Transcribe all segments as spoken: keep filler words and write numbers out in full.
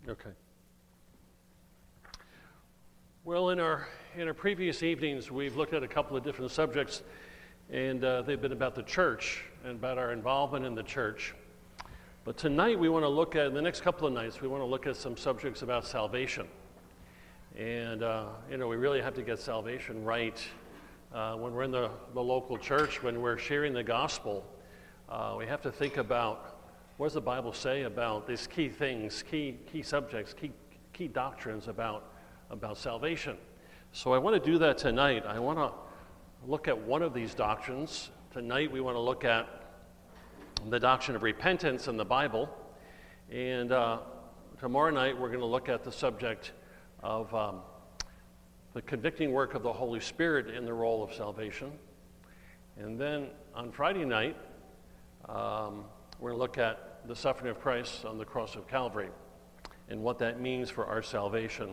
Okay. Well, in our in our previous evenings, we've looked at a couple of different subjects, and uh, they've been about the church and about our involvement in the church. But tonight, we want to look at, in the next couple of nights, we want to look at some subjects about salvation. And, uh, you know, we really have to get salvation right. Uh, when we're in the, the local church, when we're sharing the gospel, uh, we have to think about, what does the Bible say about these key things, key key subjects, key key doctrines about, about salvation. So I want to do that tonight. I want to look at one of these doctrines. Tonight we want to look at the doctrine of repentance in the Bible. And uh, tomorrow night we're going to look at the subject of um, the convicting work of the Holy Spirit in the role of salvation. And then on Friday night, um, we're going to look at the suffering of Christ on the cross of Calvary and what that means for our salvation.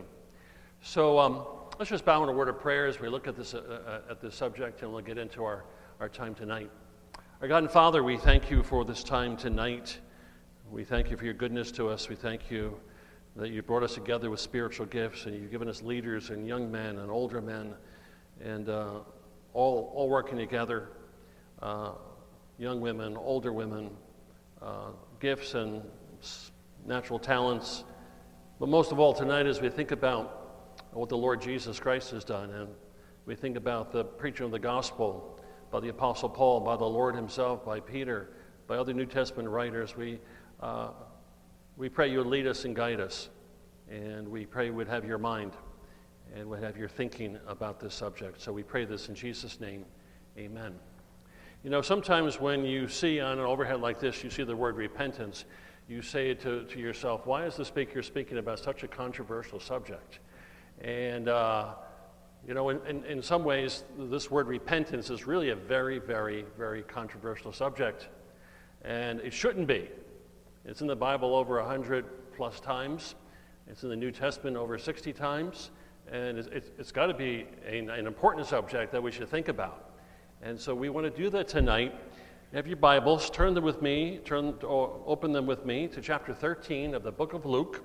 So um, let's just bow in a word of prayer as we look at this uh, at this subject, and we'll get into our, our time tonight. Our God and Father, we thank you for this time tonight. We thank you for your goodness to us. We thank you that you brought us together with spiritual gifts, and you've given us leaders and young men and older men, and uh, all all working together, uh, young women, older women, uh, gifts and natural talents. But most of all tonight, as we think about what the Lord Jesus Christ has done, and we think about the preaching of the gospel by the Apostle Paul, by the Lord himself, by Peter, by other New Testament writers, we uh, we pray you would lead us and guide us, and we pray you would have your mind and would have your thinking about this subject. So we pray this in Jesus' name, amen. You know, sometimes when you see on an overhead like this, you see the word repentance, you say to, to yourself, why is the speaker speaking about such a controversial subject? And, uh, you know, in, in, in some ways, this word repentance is really a very, very, very controversial subject. And it shouldn't be. It's in the Bible over one hundred plus times. It's in the New Testament over sixty times. And it's, it's, it's got to be a, an important subject that we should think about. And so we want to do that tonight. You have your Bibles, turn them with me, turn or open them with me to chapter thirteen of the book of Luke.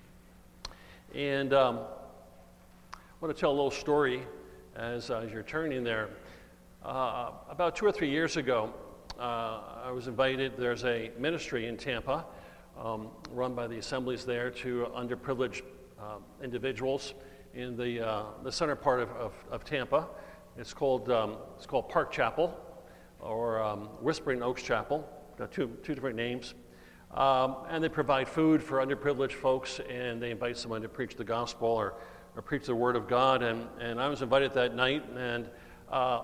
And um, I want to tell a little story as, uh, as you're turning there. Uh, about two or three years ago, uh, I was invited. There's a ministry in Tampa um, run by the assemblies there to underprivileged uh, individuals in the uh, the center part of, of, of Tampa. It's called um, it's called Park Chapel, or um, Whispering Oaks Chapel. Got two two different names, um, and they provide food for underprivileged folks, and they invite someone to preach the gospel or, or preach the word of God. And, and I was invited that night, and uh,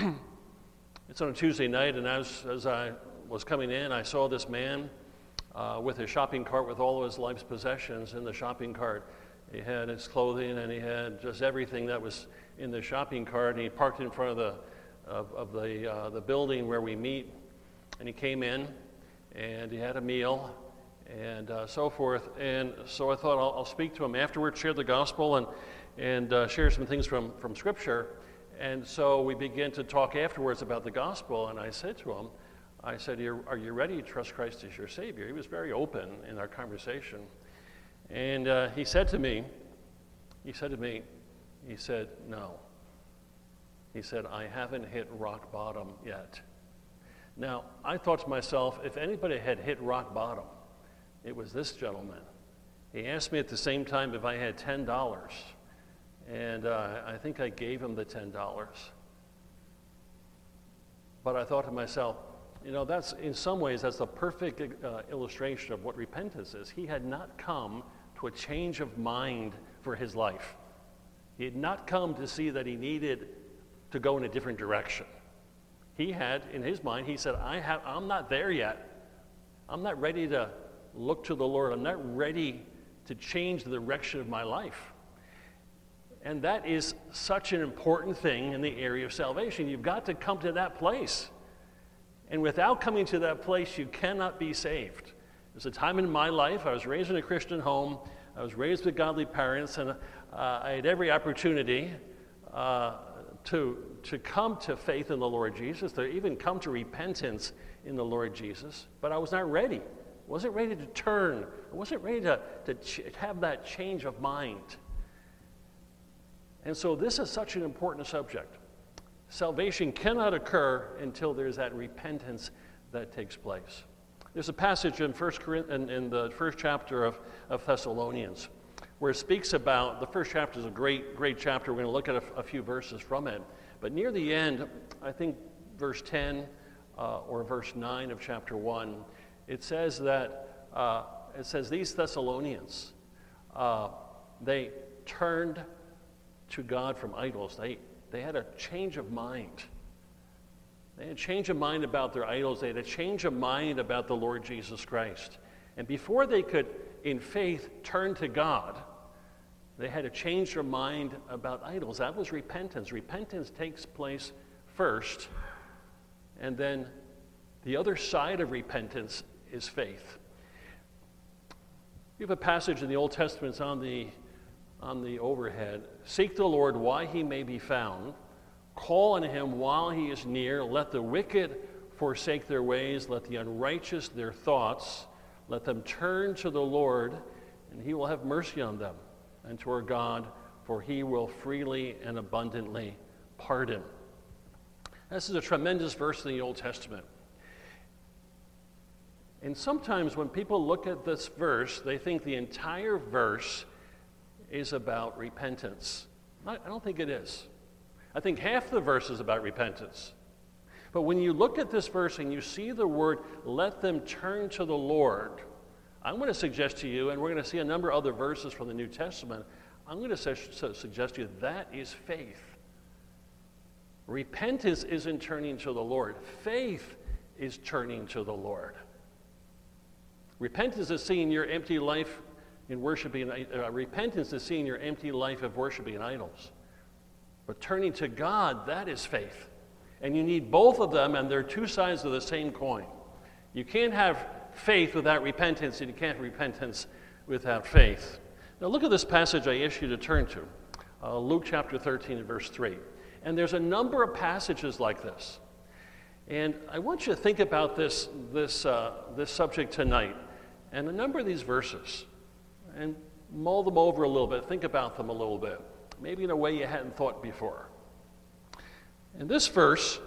it's on a Tuesday night. And as as I was coming in, I saw this man uh, with his shopping cart with all of his life's possessions in the shopping cart. He had his clothing, and he had just everything that was in the shopping cart, and he parked in front of the of, of the uh, the building where we meet, and he came in, and he had a meal, and uh, so forth. And so I thought I'll, I'll speak to him afterwards, share the gospel, and and uh, share some things from from Scripture. And so we began to talk afterwards about the gospel, and I said to him, I said, "Are you ready to trust Christ as your Savior?" He was very open in our conversation. And uh, he said to me, he said to me, he said, no. He said, I haven't hit rock bottom yet. Now, I thought to myself, if anybody had hit rock bottom, it was this gentleman. He asked me at the same time if I had ten dollars. And uh, I think I gave him the ten dollars. But I thought to myself, you know, that's, in some ways, that's the perfect uh, illustration of what repentance is. He had not come to a change of mind for his life. He had not come to see that he needed to go in a different direction. He had, in his mind, he said, I have, I'm not there yet. I'm not ready to look to the Lord. I'm not ready to change the direction of my life. And that is such an important thing in the area of salvation. You've got to come to that place. And without coming to that place, you cannot be saved. There's a time in my life, I was raised in a Christian home, I was raised with godly parents, and uh, I had every opportunity uh, to, to come to faith in the Lord Jesus, to even come to repentance in the Lord Jesus, but I was not ready. wasn't ready to turn, wasn't ready to, to ch- have that change of mind. And so this is such an important subject. Salvation cannot occur until there's that repentance that takes place. There's a passage in, First Corinthians, in, in the first chapter of, of Thessalonians where it speaks about, the first chapter is a great, great chapter. We're going to look at a, a few verses from it. But near the end, I think verse ten uh, or verse nine of chapter one, it says that, uh, it says these Thessalonians, uh, they turned to God from idols. They, they had a change of mind. They had a change of mind about their idols. They had a change of mind about the Lord Jesus Christ. And before they could, in faith, turn to God, they had to change their mind about idols. That was repentance. Repentance takes place first, and then the other side of repentance is faith. We have a passage in the Old Testament, it's on the, on the overhead. Seek the Lord while he may be found. Call on him while he is near. Let the wicked forsake their ways. Let the unrighteous their thoughts. Let them turn to the Lord, and he will have mercy on them, and to our God, for he will freely and abundantly pardon. This is a tremendous verse in the Old Testament. And sometimes when people look at this verse, they think the entire verse is about repentance. I don't think it is. I think half the verse is about repentance. But when you look at this verse and you see the word, let them turn to the Lord, I'm going to suggest to you, and we're going to see a number of other verses from the New Testament, I'm going to su- suggest to you that is faith. Repentance isn't turning to the Lord. Faith is turning to the Lord. Repentance is seeing your empty life in worshiping, uh, repentance is seeing your empty life of worshiping idols. But turning to God, that is faith. And you need both of them, and they're two sides of the same coin. You can't have faith without repentance, and you can't have repentance without faith. Now look at this passage I asked you to turn to, uh, Luke chapter thirteen and verse three. And there's a number of passages like this. And I want you to think about this, this, uh, this subject tonight, and a number of these verses, and mull them over a little bit, think about them a little bit, maybe in a way you hadn't thought before. In this verse,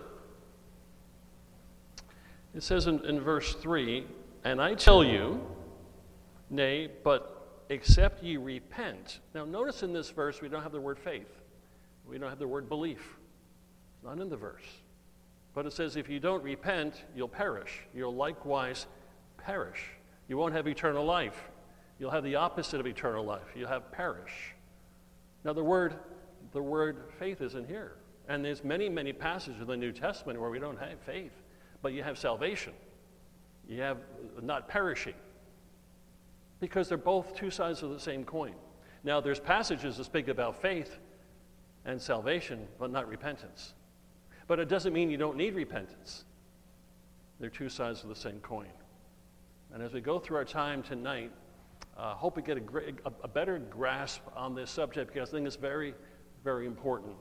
it says in, in verse three, and I tell you, nay, but except ye repent. Now notice in this verse we don't have the word faith. We don't have the word belief. It's not in the verse. But it says if you don't repent, you'll perish. You'll likewise perish. You won't have eternal life. You'll have the opposite of eternal life. You'll have perish. Now the word, the word faith isn't here. And there's many, many passages in the New Testament where we don't have faith, but you have salvation. You have not perishing. Because they're both two sides of the same coin. Now there's passages that speak about faith and salvation, but not repentance. But it doesn't mean you don't need repentance. They're two sides of the same coin. And as we go through our time tonight, I uh, hope we get a, great, a, a better grasp on this subject, because I think it's very, very important.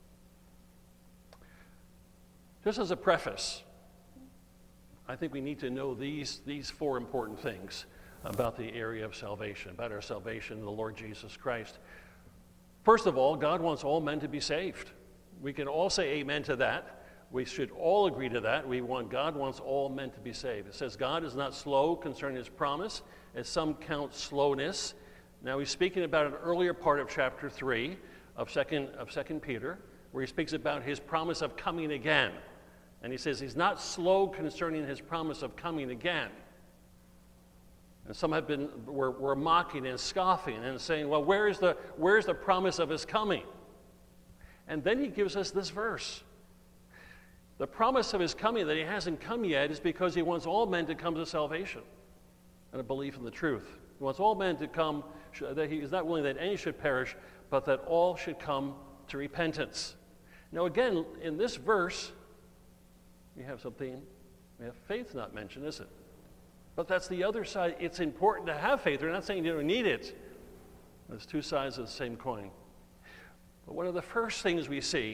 Just as a preface, I think we need to know these, these four important things about the area of salvation, about our salvation in the Lord Jesus Christ. First of all, God wants all men to be saved. We can all say amen to that. We should all agree to that. We want, God wants all men to be saved. It says God is not slow concerning his promise, as some count slowness. Now he's speaking about an earlier part of chapter three of second, of Second Peter, where he speaks about his promise of coming again. And he says he's not slow concerning his promise of coming again. And some have been, were, were mocking and scoffing and saying, well, where is the, where's the promise of his coming? And then he gives us this verse. The promise of his coming that he hasn't come yet is because he wants all men to come to salvation and a belief in the truth. He wants all men to come, that he is not willing that any should perish, but that all should come to repentance. Now again, in this verse, we have something, we have faith not mentioned, is it? But that's the other side. It's important to have faith. We're not saying you don't need it. There's two sides of the same coin. But one of the first things we see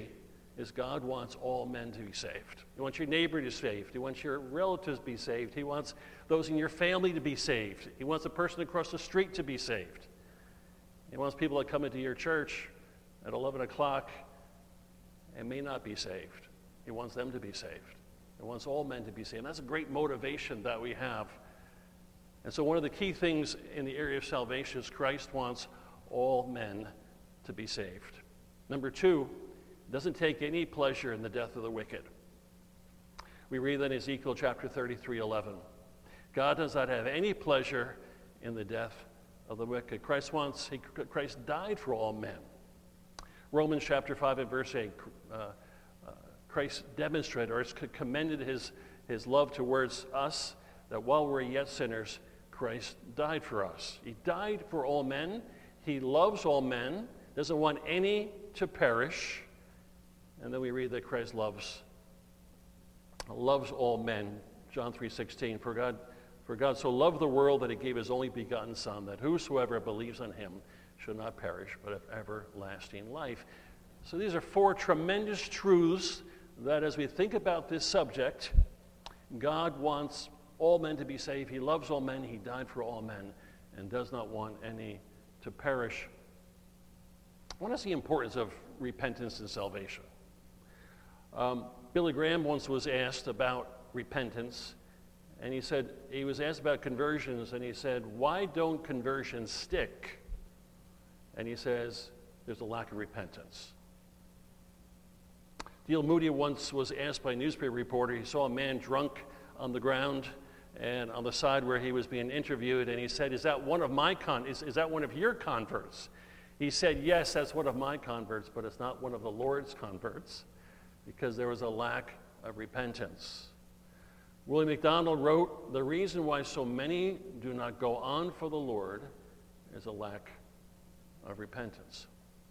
is God wants all men to be saved. He wants your neighbor to be saved. He wants your relatives to be saved. He wants those in your family to be saved. He wants the person across the street to be saved. He wants people that come into your church at eleven o'clock and may not be saved. He wants them to be saved. He wants all men to be saved. And that's a great motivation that we have. And so one of the key things in the area of salvation is Christ wants all men to be saved. Number two, doesn't take any pleasure in the death of the wicked. We read that in Ezekiel chapter thirty-three eleven. God does not have any pleasure in the death of the wicked. Christ wants, he, Christ died for all men. Romans chapter five and verse eight, uh, uh, Christ demonstrated or commended his, his love towards us, that while we're yet sinners, Christ died for us. He died for all men. He loves all men, doesn't want any to perish. And then we read that Christ loves, loves all men. John three sixteen, for God, for God so loved the world that he gave his only begotten Son, that whosoever believes on him should not perish, but have everlasting life. So these are four tremendous truths that as we think about this subject, God wants all men to be saved. He loves all men. He died for all men and does not want any to perish. What is the importance of repentance and salvation? Um, Billy Graham once was asked about repentance, and he said, he was asked about conversions, and he said, why don't conversions stick? And he says, there's a lack of repentance. D L Moody once was asked by a newspaper reporter, he saw a man drunk on the ground and on the side where he was being interviewed, and he said, is that one of my con- is, is that one of your converts? He said, yes, that's one of my converts, but it's not one of the Lord's converts, because there was a lack of repentance. William MacDonald wrote, the reason why so many do not go on for the Lord is a lack of repentance.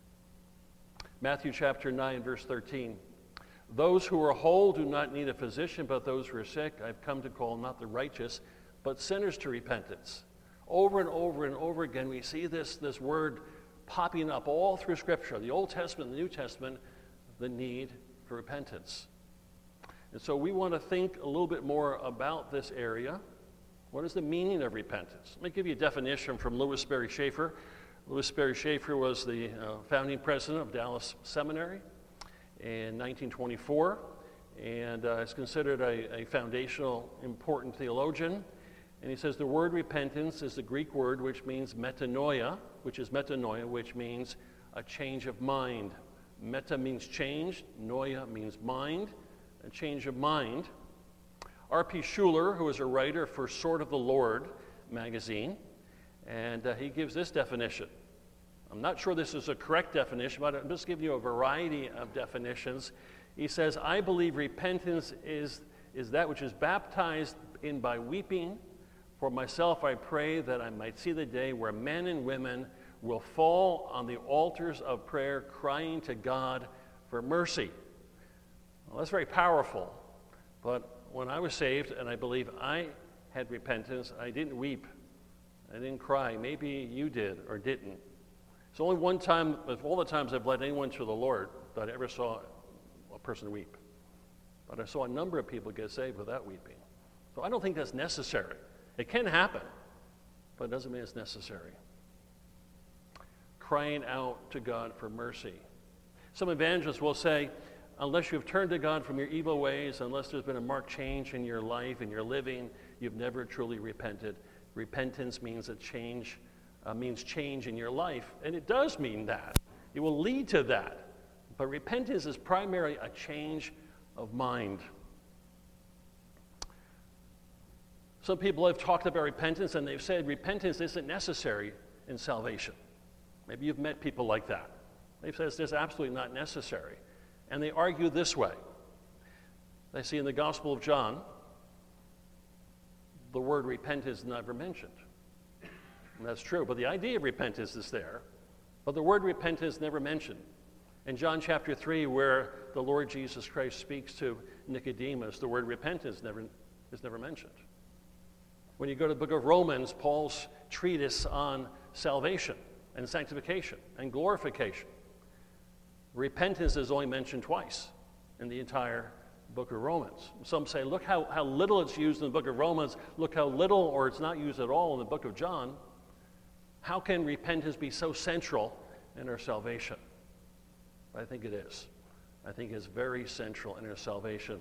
Matthew chapter nine, verse thirteen. Those who are whole do not need a physician, but those who are sick. I've come to call not the righteous, but sinners to repentance. Over and over and over again, we see this, this word popping up all through Scripture, the Old Testament, the New Testament, the need for repentance. And so we want to think a little bit more about this area. What is the meaning of repentance? Let me give you a definition from Lewis Sperry Chafer. Lewis Sperry Chafer was the uh, founding president of Dallas Seminary in nineteen twenty-four, and uh, is considered a, a foundational, important theologian. And he says the word repentance is the Greek word which means metanoia, which is metanoia, which means a change of mind. Meta means change, noia means mind, a change of mind. R P Schuller, who is a writer for Sword of the Lord magazine, and uh, he gives this definition. I'm not sure this is a correct definition, but I'm just giving you a variety of definitions. He says, I believe repentance is, is that which is baptized in by weeping. For myself, I pray that I might see the day where men and women will fall on the altars of prayer, crying to God for mercy. Well, that's very powerful. But when I was saved, and I believe I had repentance, I didn't weep. I didn't cry. Maybe you did or didn't. It's only one time, of all the times I've led anyone to the Lord, that I ever saw a person weep. But I saw a number of people get saved without weeping. So I don't think that's necessary. It can happen, but it doesn't mean it's necessary. Crying out to God for mercy. Some evangelists will say, unless you've turned to God from your evil ways, unless there's been a marked change in your life and your living, you've never truly repented. Repentance means a change, uh, means change in your life, and it does mean that. It will lead to that. But repentance is primarily a change of mind. Some people have talked about repentance, and they've said repentance isn't necessary in salvation. Maybe you've met people like that. They've said it's absolutely not necessary. And they argue this way. They see in the Gospel of John, the word repentance is never mentioned. And that's true, but the idea of repentance is there, but the word repentance is never mentioned. In John chapter three, where the Lord Jesus Christ speaks to Nicodemus, the word repentance never, is never mentioned. When you go to the book of Romans, Paul's treatise on salvation and sanctification and glorification, Repentance is only mentioned twice in the entire book of Romans. Some say, look how, how little it's used in the book of Romans, look how little or it's not used at all in the book of John. How can repentance be so central in our salvation? I think it is. I think it's very central in our salvation.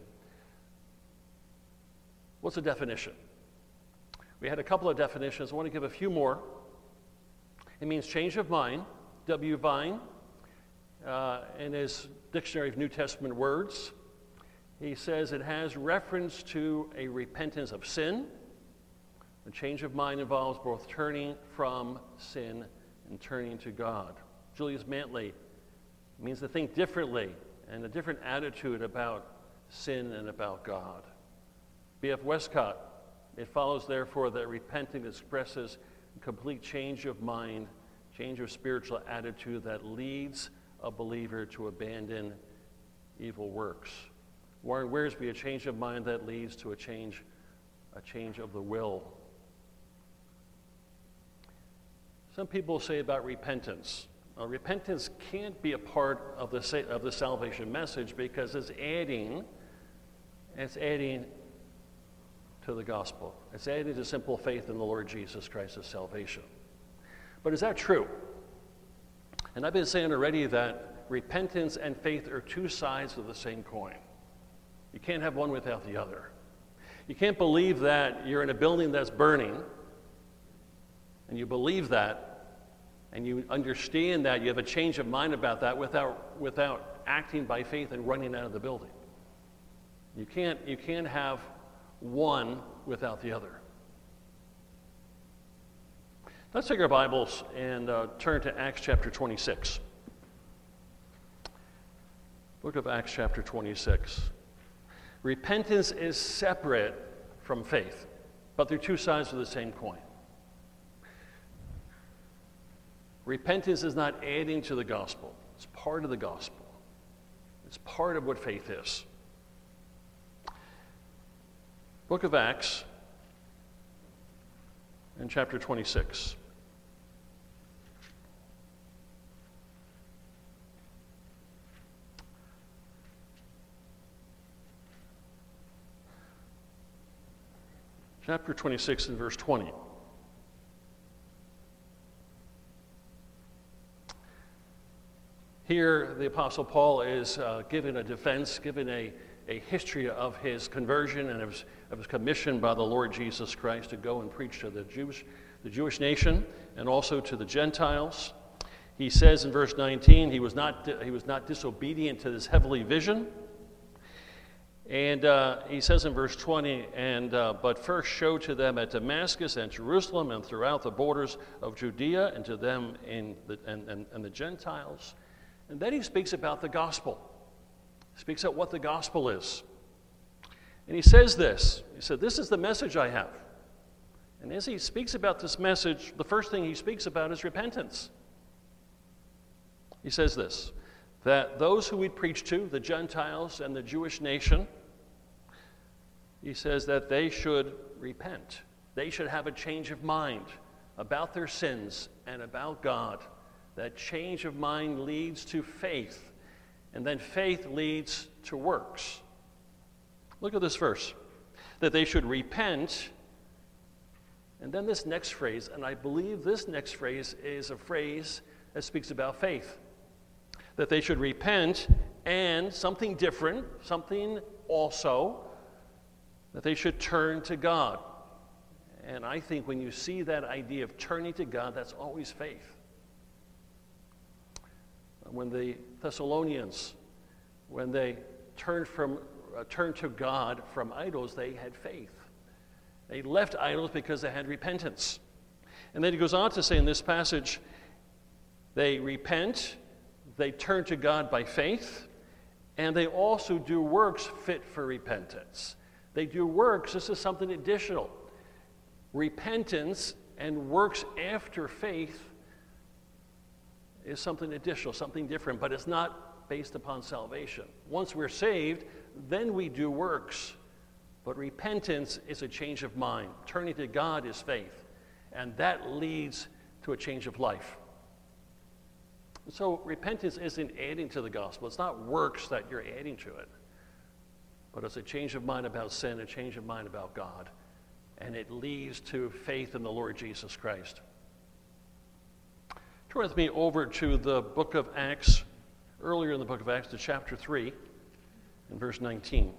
What's the definition? We had a couple of definitions. I want to give a few more. It means change of mind. W. Vine, uh, in his Dictionary of New Testament Words, he says it has reference to a repentance of sin. A change of mind involves both turning from sin and turning to God. Julius Mantley means to think differently and a different attitude about sin and about God. B F Westcott, it follows therefore that repenting expresses a complete change of mind, change of spiritual attitude that leads a believer to abandon evil works. Warren Wiersbe, a change of mind that leads to a change, a change of the will. Some people say about repentance, uh, repentance can't be a part of the sa- of the salvation message because it's adding, it's adding to the gospel. It's adding to simple faith in the Lord Jesus Christ as salvation. But is that true? And I've been saying already that repentance and faith are two sides of the same coin. You can't have one without the other. You can't believe that you're in a building that's burning, and you believe that, and you understand that, you have a change of mind about that without, without acting by faith and running out of the building. You can't, you can't have one without the other. Let's take our Bibles and uh, turn to Acts chapter twenty-six. Book of Acts chapter twenty-six. Repentance is separate from faith, but they're two sides of the same coin. Repentance is not adding to the gospel. It's part of the gospel. It's part of what faith is. Book of Acts and chapter twenty-six. Chapter twenty-six and verse twenty. Here, the Apostle Paul is uh, given a defense, given a, a history of his conversion and of his, of his commission by the Lord Jesus Christ to go and preach to the Jewish, the Jewish nation and also to the Gentiles. He says in verse nineteen, he was not, he was not disobedient to this heavenly vision. And uh, he says in verse twenty, and uh, but first show to them at Damascus and Jerusalem and throughout the borders of Judea and to them in the, and, and, and the Gentiles. And then he speaks about the gospel. He speaks about what the gospel is. And he says this. He said, this is the message I have. And as he speaks about this message, the first thing he speaks about is repentance. He says this, that those who we preach to, the Gentiles and the Jewish nation, he says that they should repent. They should have a change of mind about their sins and about God. That change of mind leads to faith, and then faith leads to works. Look at this verse. That they should repent, and then this next phrase, and I believe this next phrase is a phrase that speaks about faith. That they should repent and something different, something also, that they should turn to God. And I think when you see that idea of turning to God, that's always faith. When the Thessalonians, when they turned from uh, turned to God from idols, they had faith. They left idols because they had repentance. And then he goes on to say in this passage, they repent, they turn to God by faith, and they also do works fit for repentance. They do works, this is something additional. Repentance and works after faith is something additional, something different, but it's not based upon salvation. Once we're saved, then we do works. But repentance is a change of mind. Turning to God is faith. And that leads to a change of life. So repentance isn't adding to the gospel. It's not works that you're adding to it. But it's a change of mind about sin, a change of mind about God. And it leads to faith in the Lord Jesus Christ. Turn with me over to the book of Acts, earlier in the book of Acts, to chapter three, and verse nineteen.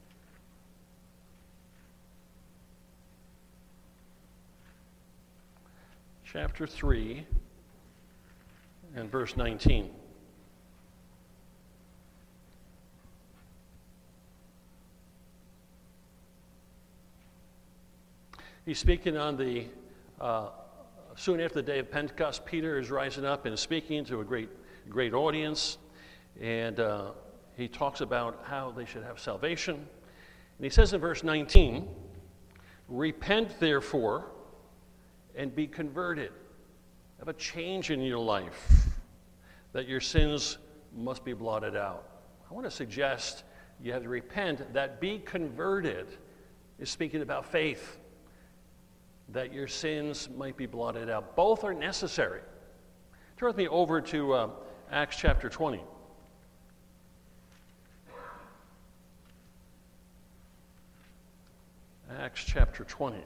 Chapter three, and verse nineteen. He's speaking on the, uh, soon after the day of Pentecost. Peter is rising up and speaking to a great, great audience. And uh, he talks about how they should have salvation. And he says in verse nineteen, "Repent therefore and be converted." Have a change in your life, that your sins must be blotted out. I want to suggest you have to repent. That be converted is speaking about faith, that your sins might be blotted out. Both are necessary. Turn with me over to uh, Acts chapter twenty. Acts chapter twenty.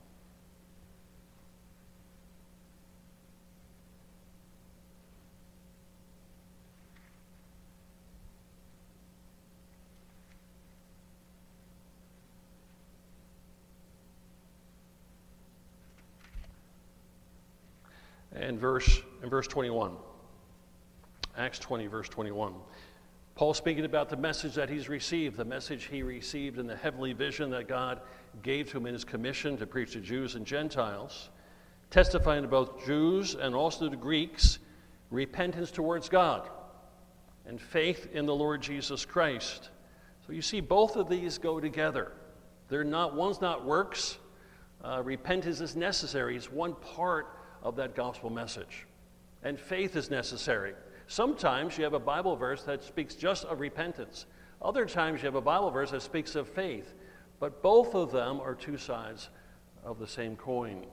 And verse, and verse twenty-one. Acts twenty, verse twenty-one. Paul speaking about the message that he's received, the message he received in the heavenly vision that God gave to him in his commission to preach to Jews and Gentiles, testifying to both Jews and also to Greeks, repentance towards God and faith in the Lord Jesus Christ. So you see, both of these go together. They're not, one's not works. Uh, repentance is necessary. It's one part of that gospel message. And faith is necessary. Sometimes you have a Bible verse that speaks just of repentance. Other times you have a Bible verse that speaks of faith. But both of them are two sides of the same coin.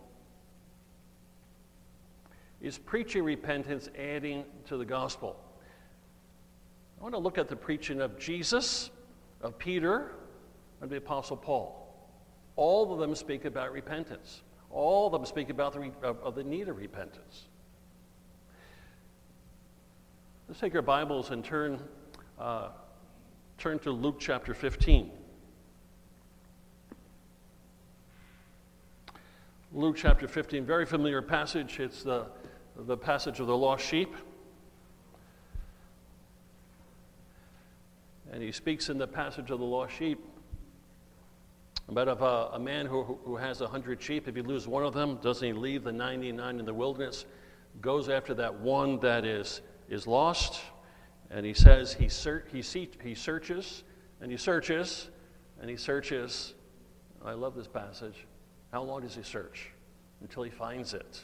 Is preaching repentance adding to the gospel? I want to look at the preaching of Jesus, of Peter, and the Apostle Paul. All of them speak about repentance. All of them speak about the, of, of the need of repentance. Let's take our Bibles and turn, uh, turn to Luke chapter fifteen. Luke chapter fifteen, very familiar passage. It's the, the passage of the lost sheep. And he speaks in the passage of the lost sheep about of a, a man who, who has a hundred sheep. If he loses one of them, doesn't he leave the ninety-nine in the wilderness, goes after that one that is, is lost, and he says he, ser- he, see- he searches, and he searches, and he searches. I love this passage. How long does he search? Until he finds it.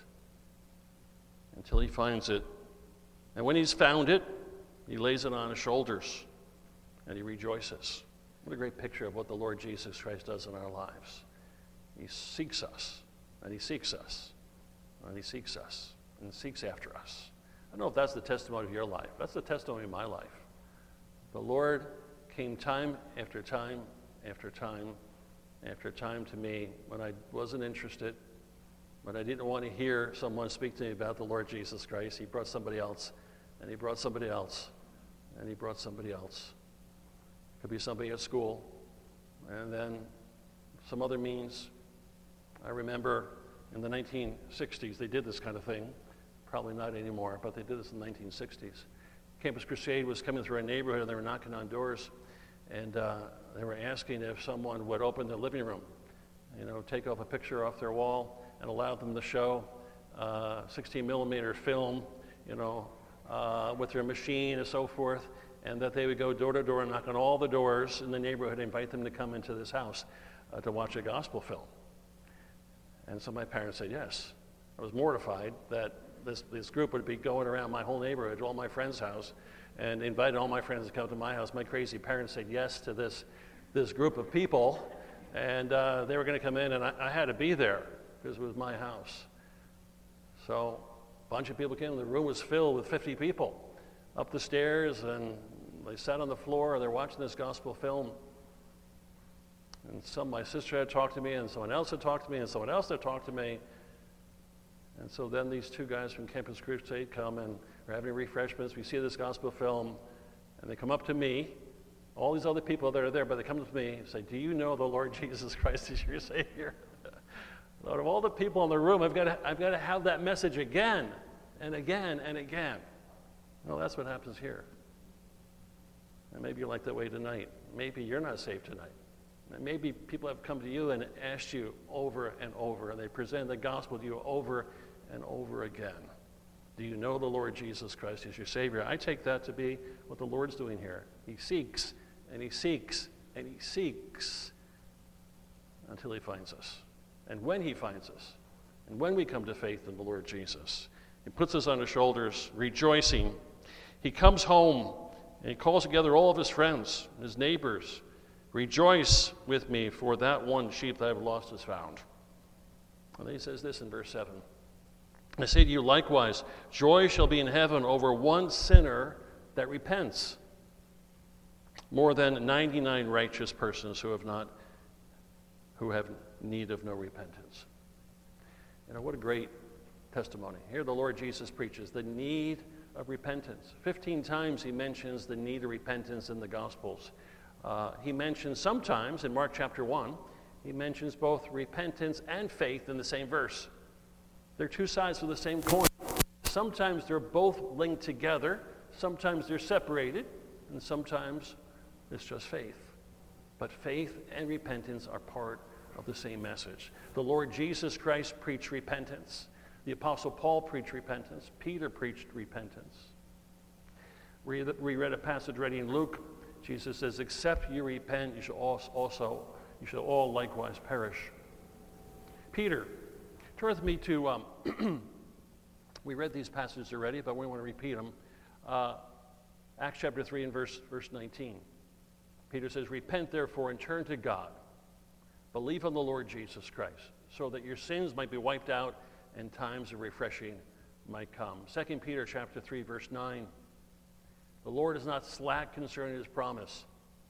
Until he finds it. And when he's found it, he lays it on his shoulders, and he rejoices. What a great picture of what the Lord Jesus Christ does in our lives. He seeks us, and he seeks us, and he seeks us, and seeks after us. I don't know if that's the testimony of your life. That's the testimony of my life. The Lord came time after time after time after time to me when I wasn't interested, when I didn't want to hear someone speak to me about the Lord Jesus Christ. He brought somebody else, and he brought somebody else, and he brought somebody else. Could be somebody at school, and then some other means. I remember in the nineteen sixties, they did this kind of thing. Probably not anymore, but they did this in the nineteen sixties. Campus Crusade was coming through our neighborhood, and they were knocking on doors, and uh, they were asking if someone would open their living room, you know, take off a picture off their wall and allow them to show uh, sixteen millimeter film, you know, uh, with their machine and so forth. And that they would go door to door and knock on all the doors in the neighborhood and invite them to come into this house uh, to watch a gospel film. And so my parents said yes. I was mortified that this, this group would be going around my whole neighborhood to all my friends' house and invited all my friends to come to my house. My crazy parents said yes to this, this group of people, and uh, they were going to come in, and I, I had to be there because it was my house. So a bunch of people came, and the room was filled with fifty people. up the stairs, and they sat on the floor, they're watching this gospel film. And some, my sister had talked to me, and someone else had talked to me, and someone else had talked to me. And so then these two guys from Campus Crusade come, and we're having refreshments. We see this gospel film, and they come up to me. All these other people that are there, but they come up to me and say, "Do you know the Lord Jesus Christ is your Savior?" Lord, of all the people in the room, I've got to, I've got to have that message again and again and again. Well, that's what happens here. And maybe you're like that way tonight. Maybe you're not saved tonight. And maybe people have come to you and asked you over and over, and they present the gospel to you over and over again. Do you know the Lord Jesus Christ is your Savior? I take that to be what the Lord's doing here. He seeks, and he seeks, and he seeks until he finds us. And when he finds us, and when we come to faith in the Lord Jesus, he puts us on his shoulders, rejoicing. He comes home, and he calls together all of his friends, his neighbors. Rejoice with me, for that one sheep that I've lost is found. And then he says this in verse seven. I say to you likewise, joy shall be in heaven over one sinner that repents, more than ninety-nine righteous persons who have not, who have need of no repentance. You know, what a great testimony. Here the Lord Jesus preaches the need of repentance. Fifteen times he mentions the need of repentance in the Gospels. Uh, he mentions sometimes, in Mark chapter one, he mentions both repentance and faith in the same verse. They're two sides of the same coin. Sometimes they're both linked together, sometimes they're separated, and sometimes it's just faith. But faith and repentance are part of the same message. The Lord Jesus Christ preached repentance. The Apostle Paul preached repentance. Peter preached repentance. We read a passage ready in Luke. Jesus says, except you repent, you shall also, you shall all likewise perish. Peter, turn with me to, um, we read these passages already, but we want to repeat them. Uh, Acts chapter three and verse, verse nineteen. Peter says, repent therefore and turn to God. Believe on the Lord Jesus Christ, so that your sins might be wiped out and times of refreshing might come. Second Peter chapter three, verse nine. The Lord is not slack concerning his promise.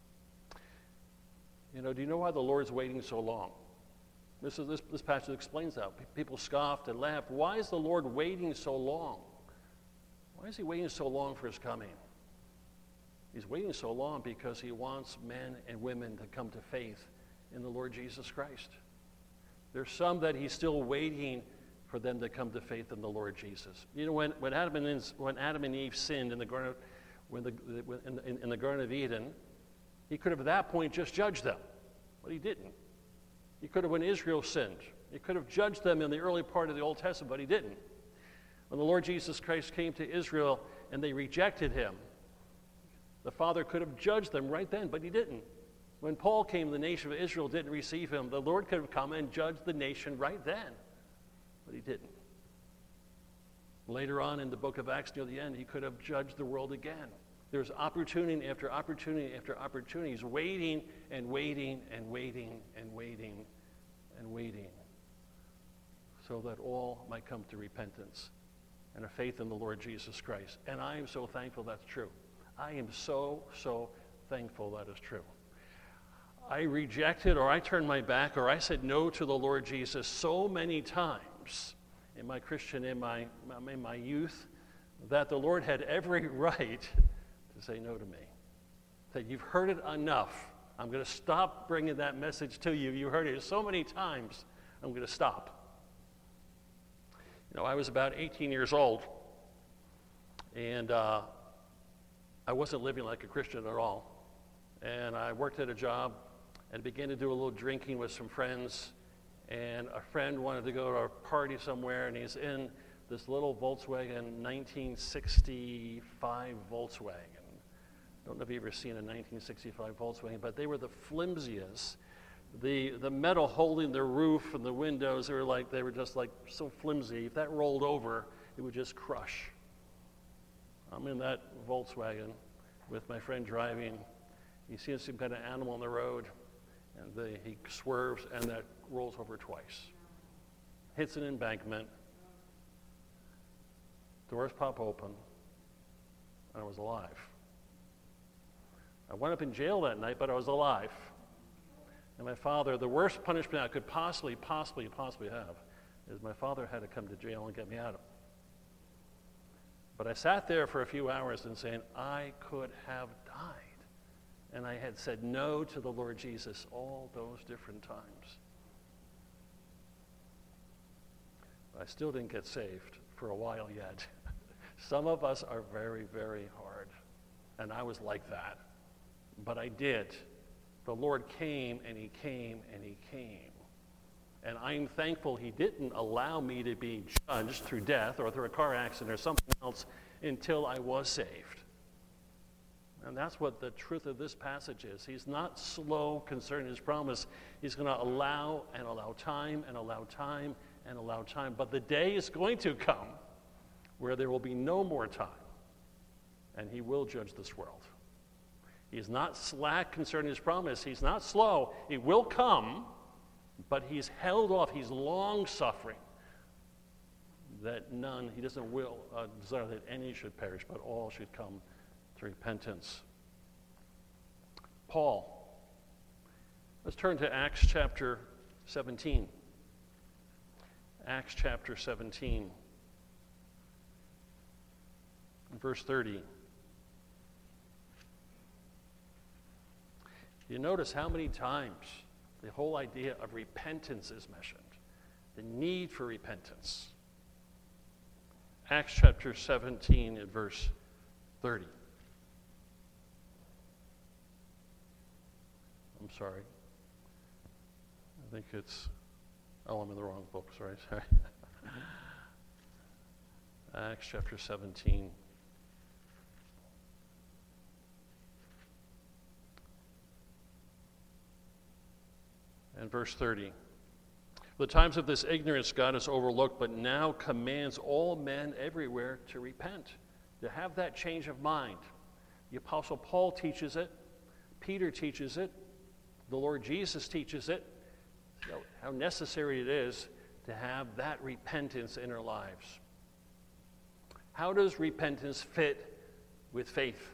You know, do you know why the Lord's waiting so long? This, is, this, this passage explains that. People scoffed and laughed. Why is the Lord waiting so long? Why is he waiting so long for his coming? He's waiting so long because he wants men and women to come to faith in the Lord Jesus Christ. There's some that he's still waiting for them to come to faith in the Lord Jesus. You know, when, when, Adam, and, when Adam and Eve sinned in the Garden of, when the, in, in, in the Garden of Eden, he could have at that point just judged them, but he didn't. He could have, when Israel sinned, he could have judged them in the early part of the Old Testament, but he didn't. When the Lord Jesus Christ came to Israel and they rejected him, the Father could have judged them right then, but he didn't. When Paul came, the nation of Israel didn't receive him. The Lord could have come and judged the nation right then, but he didn't. Later on in the book of Acts, near the end, he could have judged the world again. There's opportunity after opportunity after opportunity. He's waiting and waiting and waiting and waiting and waiting so that all might come to repentance and a faith in the Lord Jesus Christ. And I am so thankful that's true. I am so, so thankful that is true. I rejected, or I turned my back, or I said no to the Lord Jesus so many times in my Christian, in my, in my youth, that the Lord had every right to say no to me. That you've heard it enough. I'm going to stop bringing that message to you. You heard it so many times. I'm going to stop. You know, I was about eighteen years old, and uh, I wasn't living like a Christian at all. And I worked at a job and began to do a little drinking with some friends. And a friend wanted to go to a party somewhere, and he's in this little Volkswagen, nineteen sixty-five Volkswagen. I don't know if you've ever seen a nineteen sixty-five Volkswagen, but they were the flimsiest. The the metal holding the roof and the windows, they were like they were just like so flimsy. If that rolled over, it would just crush. I'm in that Volkswagen with my friend driving. He sees some kind of animal on the road, and the, he swerves, and that rolls over twice. Hits an embankment. Doors pop open. and I was alive. I wound up in jail that night, but I was alive. And my father, the worst punishment I could possibly, possibly, possibly have is my father had to come to jail and get me out of it. But I sat there for a few hours and saying, I could have died. And I had said no to the Lord Jesus all those different times. But I still didn't get saved for a while yet. Some of us are very, very hard. And I was like that. But I did. The Lord came and he came and he came. And I'm thankful he didn't allow me to be judged through death or through a car accident or something else until I was saved. And that's what the truth of this passage is. He's not slow concerning his promise. He's going to allow and allow time and allow time and allow time. But the day is going to come where there will be no more time. And he will judge this world. He's not slack concerning his promise. He's not slow. It will come, but he's held off. He's long-suffering that none, he doesn't will uh, desire that any should perish, but all should come to repentance. Paul. Let's turn to Acts chapter seventeen. Acts chapter seventeen, verse thirty. You notice how many times the whole idea of repentance is mentioned, the need for repentance. Acts chapter seventeen and verse thirty. I'm sorry. I think it's, oh, I'm in the wrong book, sorry. sorry. Acts chapter seventeen. And verse thirty. The times of this ignorance God has overlooked, but now commands all men everywhere to repent, to have that change of mind. The Apostle Paul teaches it. Peter teaches it. The Lord Jesus teaches it. You know, how necessary it is to have that repentance in our lives. How does repentance fit with faith?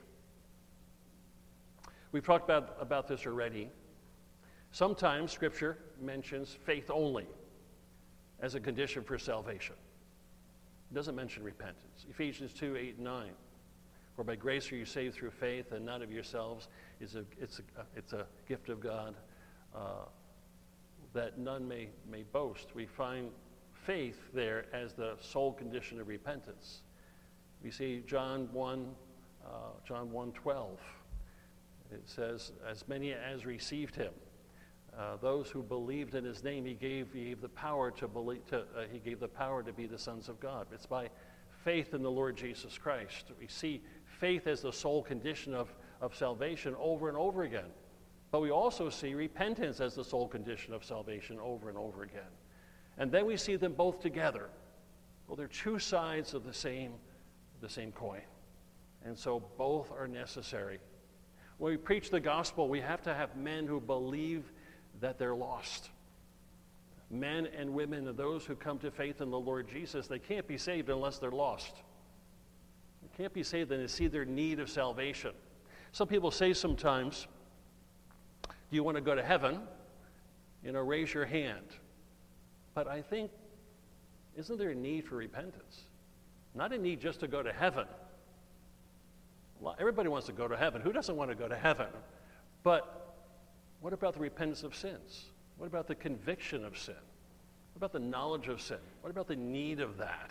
We've talked about, about this already. Sometimes Scripture mentions faith only as a condition for salvation. It doesn't mention repentance. Ephesians two, eight, and nine. For by grace are you saved through faith, and not of yourselves. It's a, it's a, it's a gift of God, uh, that none may, may boast. We find faith there as the sole condition of repentance. We see John one, uh, John one twelve. It says, as many as received him, Uh, those who believed in his name, he gave, he gave the power to believe. To, uh, he gave the power to be the sons of God. It's by faith in the Lord Jesus Christ. We see faith as the sole condition of, of salvation over and over again. But we also see repentance as the sole condition of salvation over and over again. And then we see them both together. Well, they're two sides of the same, the same coin. And so both are necessary. When we preach the gospel, we have to have men who believe that they're lost. Men and women and those who come to faith in the Lord Jesus, they can't be saved unless they're lost. They can't be saved unless they see their need of salvation. Some people say sometimes, do you want to go to heaven? You know, raise your hand. But I think, isn't there a need for repentance? Not a need just to go to heaven. Well, everybody wants to go to heaven. Who doesn't want to go to heaven? But what about the repentance of sins? What about the conviction of sin? What about the knowledge of sin? What about the need of that?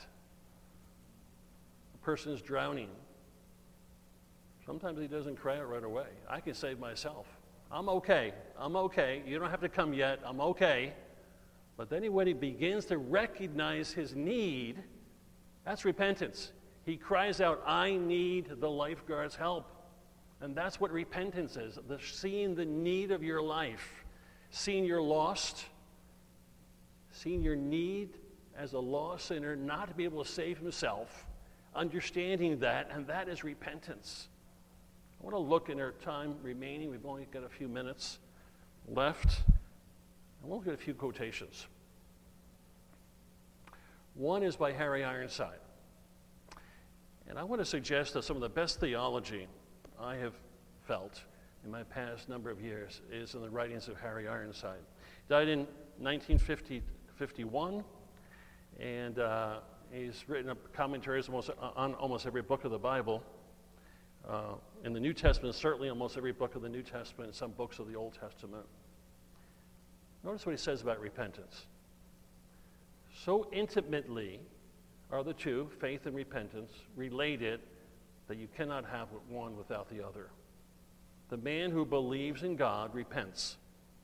A person is drowning. Sometimes he doesn't cry out right away. I can save myself. I'm okay. I'm okay. You don't have to come yet. I'm okay. But then when he begins to recognize his need, that's repentance. He cries out, I need the lifeguard's help. And that's what repentance is, the seeing the need of your life, seeing you're lost, seeing your need as a lost sinner, not to be able to save himself, understanding that, and that is repentance. I want to look in our time remaining. We've only got a few minutes left. I want to look at a few quotations. One is by Harry Ironside. And I want to suggest that some of the best theology I have felt in my past number of years is in the writings of Harry Ironside. He died in nineteen fifty-one, and uh, he's written up commentaries almost, on almost every book of the Bible. Uh, in the New Testament, certainly almost every book of the New Testament, and some books of the Old Testament. Notice what he says about repentance. So intimately are the two, faith and repentance, related that you cannot have one without the other. The man who believes in God repents.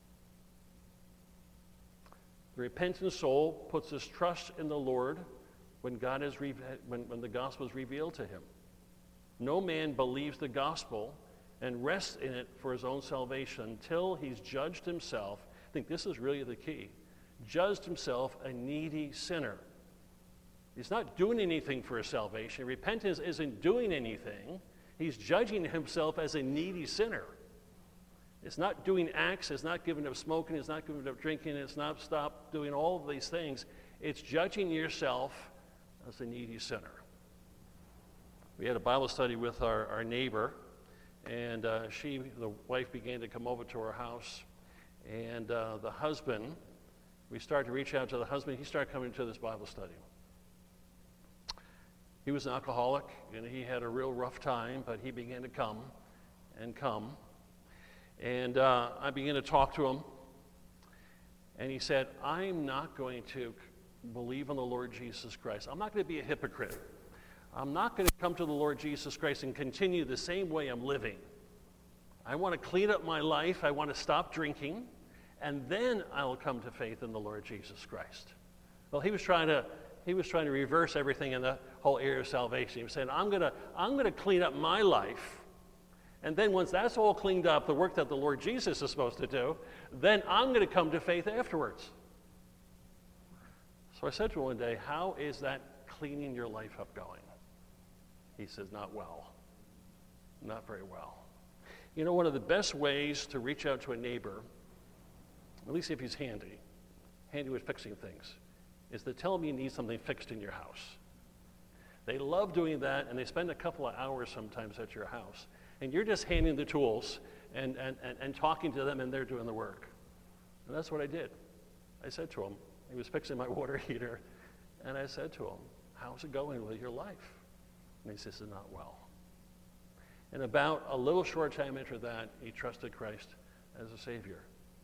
The repentant soul puts his trust in the Lord when God is re- when, when the gospel is revealed to him. No man believes the gospel and rests in it for his own salvation until he's judged himself. I think this is really the key. Judged himself a needy sinner. He's not doing anything for his salvation. Repentance isn't doing anything. He's judging himself as a needy sinner. It's not doing acts. It's not giving up smoking. It's not giving up drinking. It's not stop doing all of these things. It's judging yourself as a needy sinner. We had a Bible study with our, our neighbor, and uh, she, the wife, began to come over to our house, and uh, the husband, we started to reach out to the husband. He started coming to this Bible study. He was an alcoholic, and he had a real rough time, but he began to come and come. And uh, I began to talk to him, and he said, I'm not going to believe in the Lord Jesus Christ. I'm not going to be a hypocrite. I'm not going to come to the Lord Jesus Christ and continue the same way I'm living. I want to clean up my life. I want to stop drinking, and then I'll come to faith in the Lord Jesus Christ. Well, he was trying to he was trying to reverse everything in the whole area of salvation. He was saying, I'm going to I'm going to clean up my life, and then once that's all cleaned up, the work that the Lord Jesus is supposed to do, then I'm going to come to faith afterwards. So I said to him one day, how is that cleaning your life up going? He says, not well. Not very well. You know, one of the best ways to reach out to a neighbor, at least if he's handy, handy with fixing things, is to tell him you need something fixed in your house. They love doing that, and they spend a couple of hours sometimes at your house. And you're just handing the tools and, and, and, and talking to them, and they're doing the work. And that's what I did. I said to him, he was fixing my water heater, and I said to him, how's it going with your life? And he says, it's not well. And about a little short time after that, he trusted Christ as a Savior.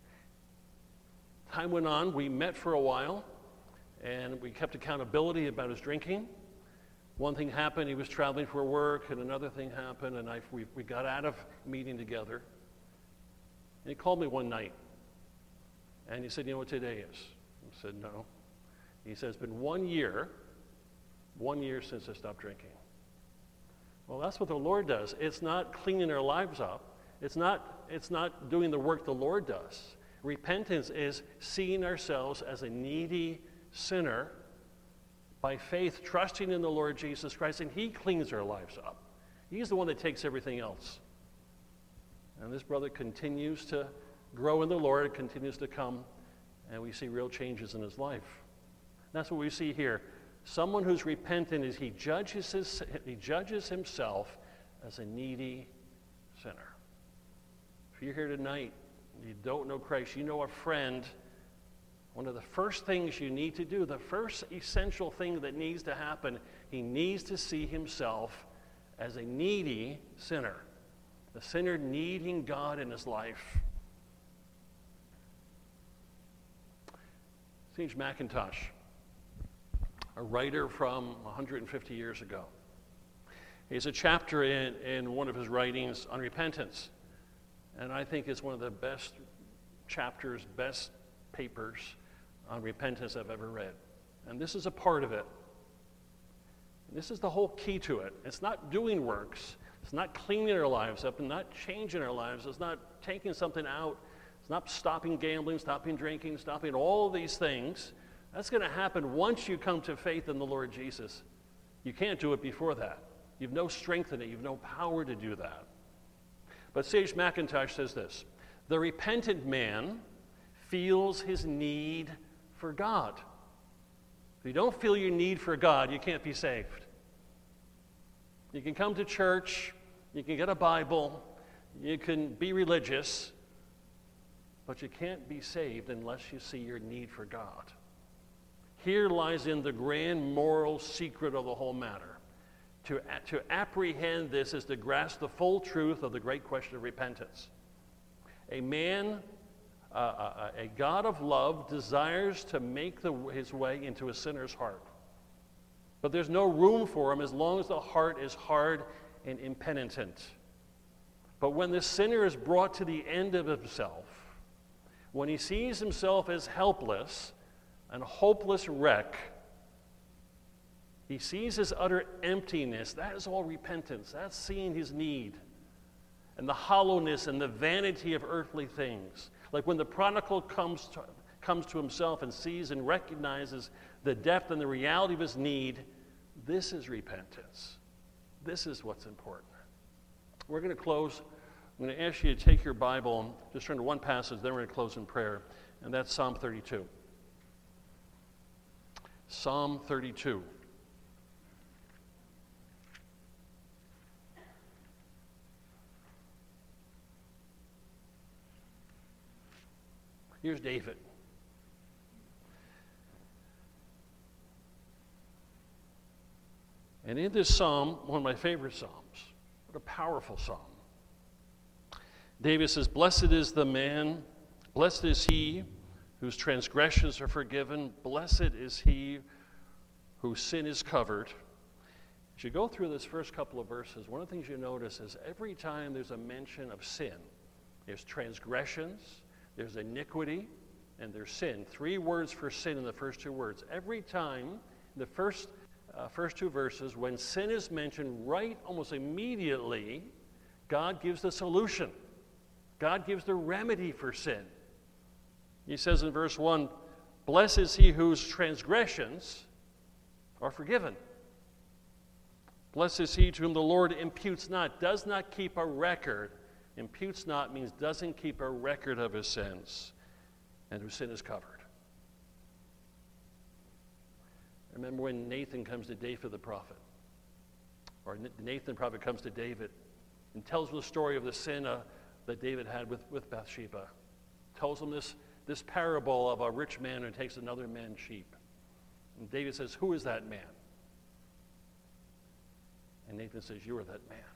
Time went on. We met for a while, and we kept accountability about his drinking. One thing happened. He was traveling for work, and another thing happened, and I, we, we got out of meeting together. And he called me one night, and he said, you know what today is? I said, no. He said, it's been one year, one year since I stopped drinking. Well, that's what the Lord does. It's not cleaning our lives up. It's not, it's not doing the work the Lord does. Repentance is seeing ourselves as a needy sinner by faith, trusting in the Lord Jesus Christ, and he cleans our lives up. He's the one that takes everything else. And this brother continues to grow in the Lord, continues to come, and we see real changes in his life. That's what we see here. Someone who's repentant is he judges his, he judges himself as a needy sinner. If you're here tonight, you don't know Christ, you know a friend, one of the first things you need to do, the first essential thing that needs to happen, he needs to see himself as a needy sinner, a sinner needing God in his life. C H Mackintosh, a writer from one hundred fifty years ago. He has a chapter in, in one of his writings on repentance, and I think it's one of the best chapters, best papers on repentance I've ever read. And this is a part of it. This is the whole key to it. It's not doing works. It's not cleaning our lives up and not changing our lives. It's not taking something out. It's not stopping gambling, stopping drinking, stopping all these things. That's going to happen once you come to faith in the Lord Jesus. You can't do it before that. You've no strength in it. You've no power to do that. But C H Mackintosh says this: the repentant man feels his need for God. If you don't feel your need for God, you can't be saved. You can come to church, you can get a Bible, you can be religious, but you can't be saved unless you see your need for God. Here lies in the grand moral secret of the whole matter. To, to apprehend this is to grasp the full truth of the great question of repentance. A man, uh, a, a God of love, desires to make the, his way into a sinner's heart. But there's no room for him as long as the heart is hard and impenitent. But when the sinner is brought to the end of himself, when he sees himself as helpless, and hopeless wreck, he sees his utter emptiness. That is all repentance. That's seeing his need and the hollowness and the vanity of earthly things. Like when the prodigal comes to, comes to himself and sees and recognizes the depth and the reality of his need, this is repentance. This is what's important. We're going to close. I'm going to ask you to take your Bible and just turn to one passage, then we're going to close in prayer, and that's Psalm thirty-two. Psalm thirty-two. Here's David. And in this psalm, one of my favorite psalms, what a powerful psalm. David says, "Blessed is the man, blessed is he whose transgressions are forgiven. Blessed is he whose sin is covered." As you go through this first couple of verses, one of the things you notice is every time there's a mention of sin, there's transgressions, there's iniquity, and there's sin. Three words for sin in the first two words. Every time, the first, uh, first two verses, when sin is mentioned, right almost immediately, God gives the solution. God gives the remedy for sin. He says in verse one, "Blessed is he whose transgressions are forgiven. Blessed is he to whom the Lord imputes not," does not keep a record. Imputes not means doesn't keep a record of his sins, and whose sin is covered. Remember when Nathan comes to David the prophet, or Nathan the prophet comes to David and tells him the story of the sin uh, that David had with, with Bathsheba. Tells him this, this parable of a rich man who takes another man's sheep. And David says, "Who is that man?" And Nathan says, "You are that man."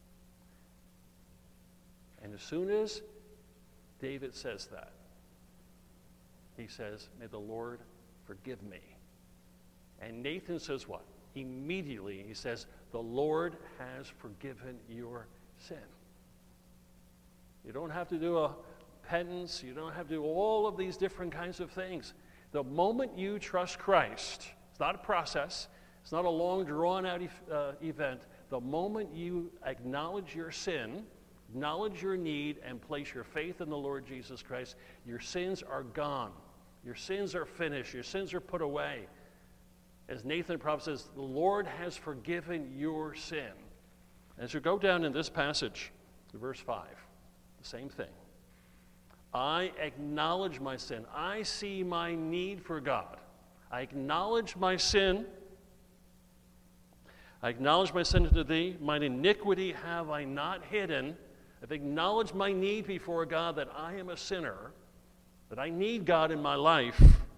And as soon as David says that, he says, "May the Lord forgive me." And Nathan says what? Immediately he says, "The Lord has forgiven your sin." You don't have to do a penance. You don't have to do all of these different kinds of things. The moment you trust Christ, it's not a process. It's not a long, drawn-out e- uh, event. The moment you acknowledge your sin, acknowledge your need, and place your faith in the Lord Jesus Christ, your sins are gone. Your sins are finished. Your sins are put away. As Nathan the prophet says, the Lord has forgiven your sin. As you go down in this passage, verse five, the same thing. I acknowledge my sin. I see my need for God. I acknowledge my sin. I acknowledge my sin to thee. Mine iniquity have I not hidden. I've acknowledged my need before God, that I am a sinner, that I need God in my life.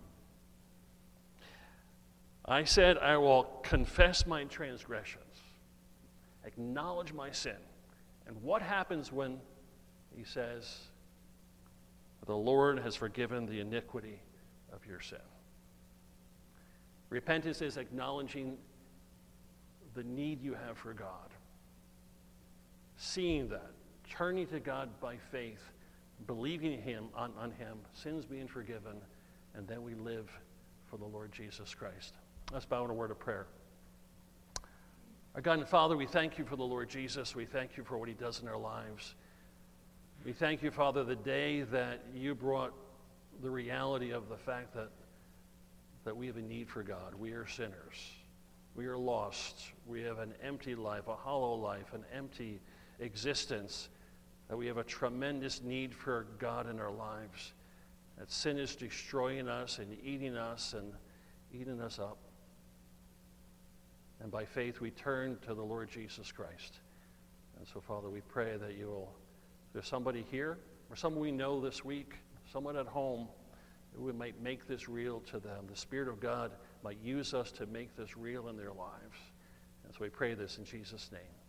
I said, I will confess my transgressions, acknowledge my sin. And what happens when he says, the Lord has forgiven the iniquity of your sin? Repentance is acknowledging the need you have for God, seeing that, turning to God by faith, believing him on, on him, sins being forgiven, and then we live for the Lord Jesus Christ. Let's bow in a word of prayer. Our God and Father, we thank you for the Lord Jesus. We thank you for what he does in our lives. We thank you, Father, the day that you brought the reality of the fact that, that we have a need for God. We are sinners. We are lost. We have an empty life, a hollow life, an empty existence, that we have a tremendous need for God in our lives, that sin is destroying us and eating us and eating us up. And by faith, we turn to the Lord Jesus Christ. And so, Father, we pray that you will, if there's somebody here, or someone we know this week, someone at home, that we might make this real to them. The Spirit of God might use us to make this real in their lives. And so we pray this in Jesus' name.